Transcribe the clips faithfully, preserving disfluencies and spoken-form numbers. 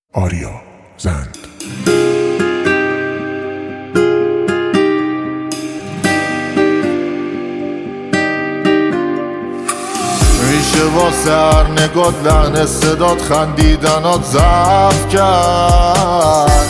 آریا زند. میشه واسه هر نگات لحن صدات خندیدنات ضعف کرد،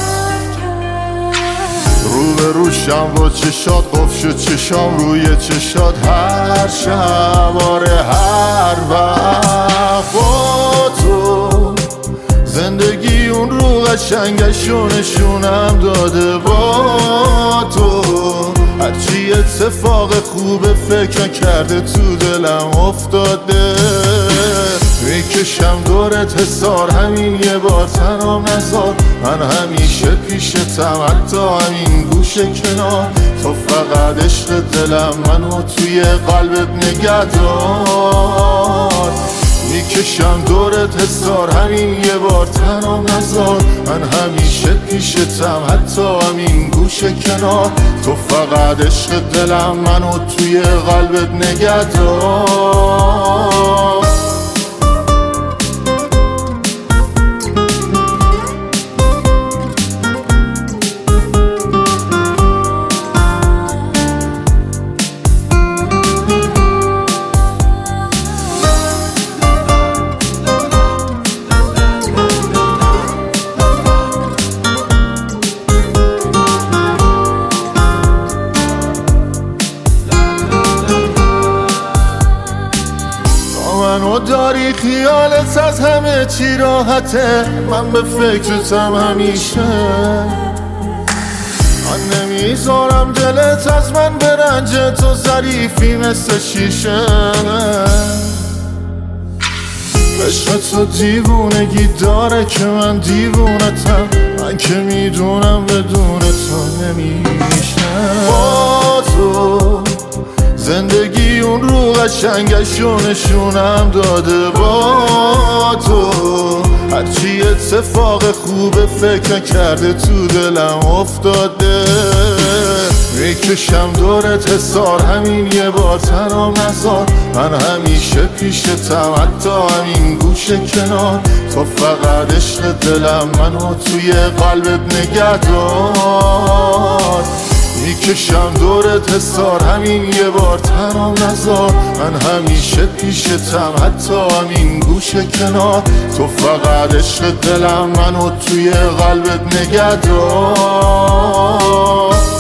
رو به روشم با چشات قفل چشام روی چشات هر شب آره هر وقت با تو زندگی اون رو قشنگشو نشونم داده. با تو هرچی اتفاق خوبه فکر کرده تو دلم افتاده. میکشم دورت حسار همین یه بار تنام نزار، من همیشه پیشتم حتی همین گوشه کنار. تو فقط عشق دلم منو توی قلبت نگه دار. میکشم دورت حسار همین یه بار تنام نزار، من همیشه پیشتم حتی همین گوشه کنار. تو فقط عشق دلم منو توی قلبت نگه دار. منو داری خیالت از همه چی راحته، من به فکرتم همیشه. من نمیذارم دلت از من برنجه، تو ظریفی مثل شیشه. عشق تو دیوونگی داره که من دیوونتم، من که میدونم بدون تو نمیشه. با تو زندگی اون رو قشنگشو نشونم داده. با تو هرچی اتفاق خوبه فکر کرده تو دلم افتاده. میکشم دورت حسار همین یه بار تنام نزار، من همیشه پیشتم حتی همین گوشه کنار. تو فقط عشق دلم منو توی قلبت نگه دار. میکشم دورت حسار همین یه بار تنام نزار، من همیشه پیشتم حتی همین گوشه کنار. تو فقط عشق دلم منو توی قلبت نگه دار.